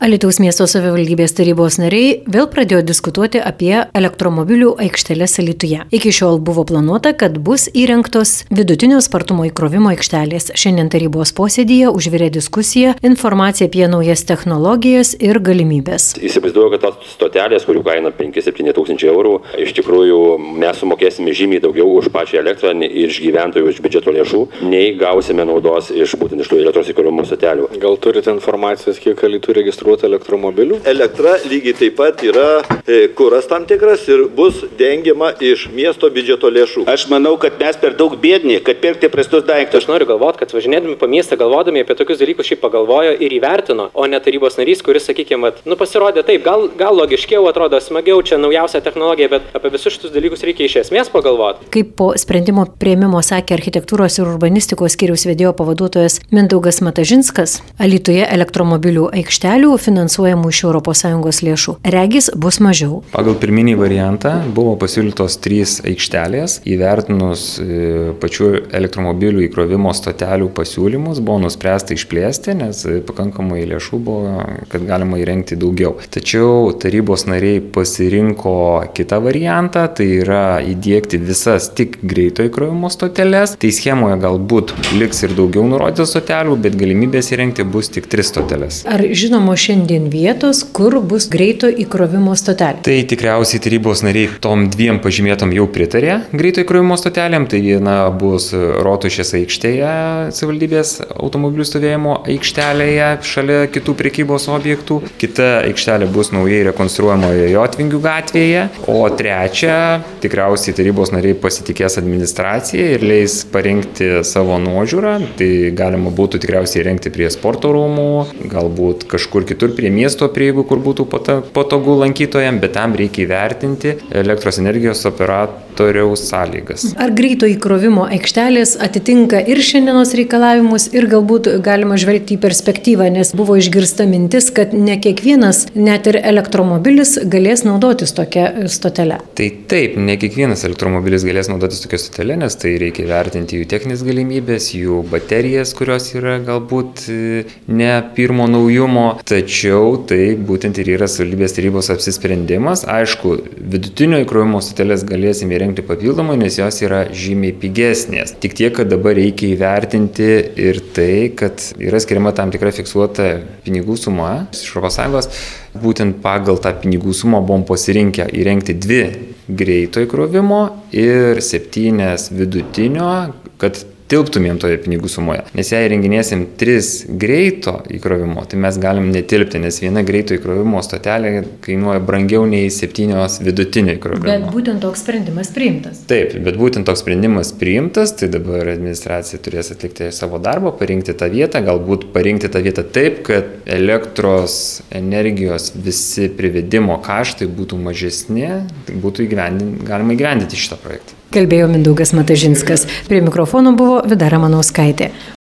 Alytaus miesto savivaldybės tarybos nariai vėl pradėjo diskutuoti apie elektromobilių aikšteles Alytuje. Iki šiol buvo planuota, kad bus įrengtos vidutinio spartumo įkrovimo aikštelės. Šiandien tarybos posėdyje užvirė diskusija, informacija apie naujas technologijas ir galimybės. Įsivaizduoju, kad tos stotelės, kurių kaina 5-7 tūkstančiai eurų, iš tikrųjų mes sumokėsime žymiai daugiau už pačią elektrą iš gyventojų, iš biudžeto lėšų, nei gausime naudos iš būtent iš tų elektros įkrovimo stotelių. Gal turite informacijos, kiek Alytuje registruota elektromobilių? Elektra lygiai taip pat yra kuras tam tikras ir bus dengiama iš miesto biudžeto lėšų. Aš manau, kad mes per daug biedni, kad pirkti prastus daiktus. Aš noriu galvoti, kad važinėdami po miestą galvodami apie tokius dalykus šiaip pagalvojo ir įvertino, o ne tarybos narys, kuris, sakykime, pasirodė taip, gal logiškiau atrodo, smagiau, čia naujausia technologija, bet apie visus šitus dalykus reikia iš esmės pagalvoti. Kaip po sprendimo priėmimo sakė architektūros ir urbanistikos skyriaus vedėjo pavaduotojas Mindaugas Matažinskas, Alytuje elektromobilių aikštelių finansuojamų iš ES lėšų regis bus mažiau. Pagal pirminį variantą buvo pasiūlytos 3 aikštelės. Įvertinus pačių elektromobilių įkrovimo stotelių pasiūlymus buvo nuspręsta išplėsti, nes pakankamai lėšų buvo, kad galima įrengti daugiau. Tačiau tarybos nariai pasirinko kitą variantą, tai yra įdiegti visas tik greito įkrovimo stoteles. Tai schemoje galbūt liks ir daugiau nurodytų stotelių, bet galimybės įrengti bus tik 3 stoteles. Ar žinoma šiandien vietos, kur bus greito įkrovimo stotelė? Tai tikriausiai tarybos nariai tom 2 pažymėtom jau pritarė greito įkrovimo stotelėm. Tai viena bus Rotušės aikštėje, savivaldybės automobilių stovėjimo aikštelėje, šalia kitų prekybos objektų. Kita aikštelė bus naujai rekonstruojamoje Jotvingių gatvėje. O trečia, tikriausiai tarybos nariai pasitikės administraciją ir leis parinkti savo nuožiūrą. Tai galima būtų tikriausiai rengti prie sporto rūmų, galbūt kažkur kitur prie miesto prieigų, kur būtų patogu lankytojams, bet tam reikia įvertinti elektros energijos operatoriaus sąlygas. Ar greito įkrovimo aikštelės atitinka ir šiandienos reikalavimus, ir galbūt galima žvelgti į perspektyvą, nes buvo išgirsta mintis, kad ne kiekvienas, net ir elektromobilis galės naudotis tokia stotelė. Tai taip, ne kiekvienas elektromobilis galės naudotis tokia stotelė, nes tai reikia įvertinti jų techninės galimybės, jų baterijas, kurios yra galbūt ne pirmo naujumo, tačiau tai būtent ir yra savivaldybės tarybos apsisprendimas. Aišku, vidutinio įkrovimo stoteles galėsime įrengti papildomai, nes jos yra žymiai pigesnės. Tik tiek, kad dabar reikia įvertinti ir tai, kad yra skiriama tam tikra fiksuota pinigų suma iš ES. Būtent pagal tą pinigų sumą buvom pasirinkę įrengti 2 greito įkrovimo ir 7 vidutinio, kad tilptumėm toje pinigų sumoje. Nes jei įrenginėsim 3 greito įkrovimo, tai mes galim netilpti, nes viena greito įkrovimo stotelė kainuoja brangiau nei 7 vidutinio įkrovimo. Bet būtent toks sprendimas priimtas. Taip, bet būtent toks sprendimas priimtas, tai dabar administracija turės atlikti savo darbą, parinkti tą vietą, galbūt parinkti tą vietą taip, kad elektros energijos visi privedimo kaštai būtų mažesni, būtų galima įgyvendinti šitą projektą. Kalbėjo Mindaugas Matažinskas. Prie mikrofono buvo Vida Ramanauskaitė.